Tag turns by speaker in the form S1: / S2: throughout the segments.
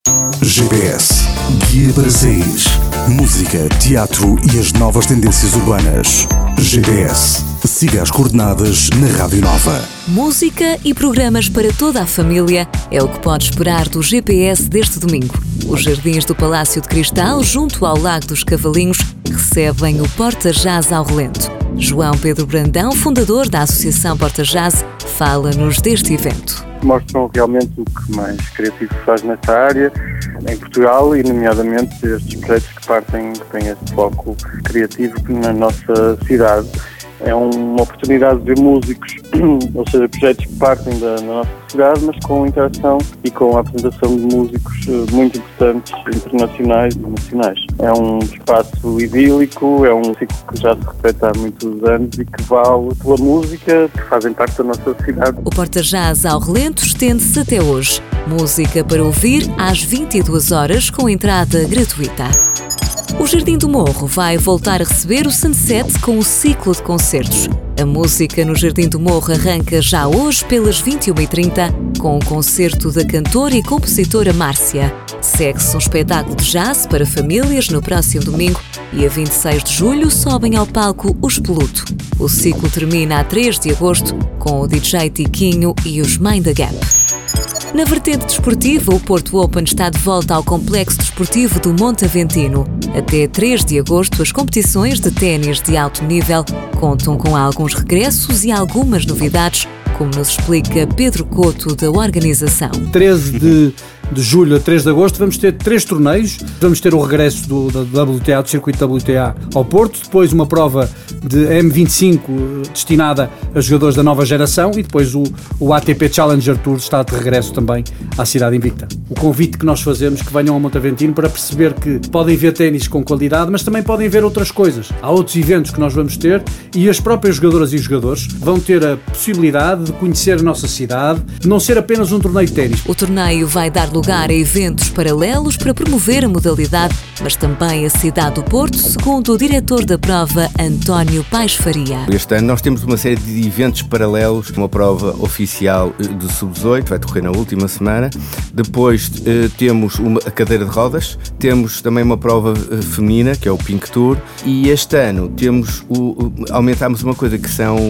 S1: GPS, guia para saís. Música, teatro e as novas tendências urbanas. GPS, siga as coordenadas na Rádio Nova.
S2: Música e programas para toda a família é o que pode esperar do GPS deste domingo. Os Jardins do Palácio de Cristal, junto ao Lago dos Cavalinhos, recebem o Porta Jazz ao relento. João Pedro Brandão, fundador da Associação Porta Jazz, fala-nos deste evento.
S3: Mostram realmente o que mais criativo se faz nesta área, em Portugal, e nomeadamente estes projetos que têm este foco criativo na nossa cidade. É uma oportunidade de ver músicos, ou seja, projetos que partem da nossa cidade, mas com interação e com a apresentação de músicos muito importantes, internacionais e nacionais. É um espaço idílico, é um ciclo que já se repete há muitos anos e que vale pela música, que fazem parte da nossa cidade.
S2: O Porta Jazz ao relento estende-se até hoje. Música para ouvir às 22 horas com entrada gratuita. O Jardim do Morro vai voltar a receber o Sunset com o ciclo de concertos. A música no Jardim do Morro arranca já hoje pelas 21h30 com o concerto da cantora e compositora Márcia. Segue-se um espetáculo de jazz para famílias no próximo domingo e a 26 de julho sobem ao palco os Peluto. O ciclo termina a 3 de agosto com o DJ Tiquinho e os Mind the Gap. Na vertente desportiva, o Porto Open está de volta ao complexo desportivo do Monte Aventino. Até 3 de agosto, as competições de ténis de alto nível contam com alguns regressos e algumas novidades, como nos explica Pedro Couto, da organização.
S4: 13 de julho a 3 de agosto vamos ter 3 torneios. Vamos ter o regresso do WTA, do circuito WTA ao Porto, depois uma prova de M25 destinada a jogadores da nova geração e depois o ATP Challenger Tour está de regresso também à cidade invicta. O convite que nós fazemos que venham ao Monte Aventino para perceber que podem ver ténis com qualidade, mas também podem ver outras coisas. Há outros eventos que nós vamos ter e as próprias jogadoras e jogadores vão ter a possibilidade de conhecer a nossa cidade, de não ser apenas um torneio de ténis.
S2: O torneio vai dar lugar a eventos paralelos para promover a modalidade, mas também a cidade do Porto, segundo o diretor da prova, António Paes Faria.
S5: Este ano nós temos uma série de eventos paralelos, uma prova oficial do Sub-18, vai decorrer na última semana. Depois temos a cadeira de rodas, temos também uma prova feminina, que é o Pink Tour, e este ano aumentámos uma coisa que são,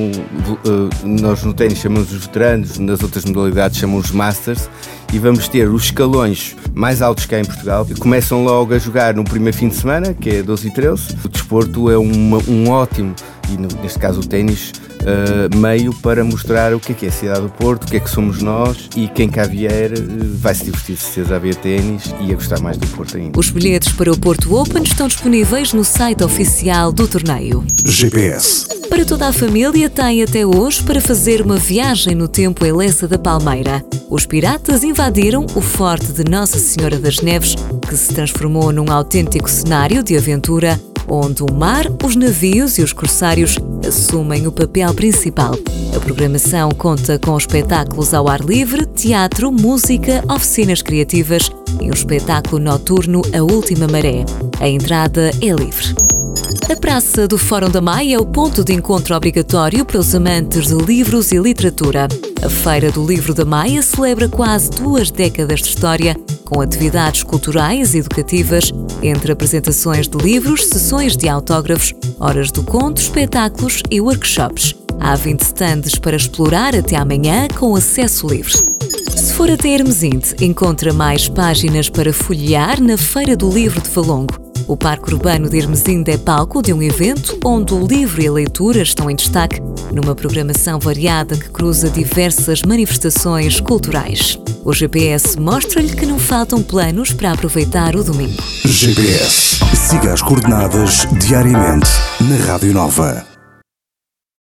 S5: nós no ténis chamamos os veteranos, nas outras modalidades chamamos os Masters, e vamos ter os escalões mais altos que há em Portugal. Começam logo a jogar no primeiro fim de semana, que é 12 e 13. O desporto é um ótimo, e neste caso o ténis, meio para mostrar o que é a cidade do Porto, o que é que somos nós, e quem cá vier vai se divertir de certeza a ver ténis e a gostar mais do Porto ainda.
S2: Os bilhetes para o Porto Open estão disponíveis no site oficial do torneio.
S1: GPS.
S2: Para toda a família tem até hoje para fazer uma viagem no tempo em Lessa da Palmeira. Os piratas invadiram o Forte de Nossa Senhora das Neves, que se transformou num autêntico cenário de aventura, onde o mar, os navios e os corsários assumem o papel principal. A programação conta com espetáculos ao ar livre, teatro, música, oficinas criativas e um espetáculo noturno, A Última Maré. A entrada é livre. A Praça do Fórum da Maia é o ponto de encontro obrigatório para os amantes de livros e literatura. A Feira do Livro da Maia celebra quase 2 décadas de história, com atividades culturais e educativas, entre apresentações de livros, sessões de autógrafos, horas do conto, espetáculos e workshops. Há 20 stands para explorar até amanhã, com acesso livre. Se for até Hermesinde, encontra mais páginas para folhear na Feira do Livro de Valongo. O Parque Urbano de Hermesinde é palco de um evento onde o livro e a leitura estão em destaque, numa programação variada que cruza diversas manifestações culturais. O GPS mostra-lhe que não faltam planos para aproveitar o domingo.
S1: GPS. Siga as coordenadas diariamente na Rádio Nova.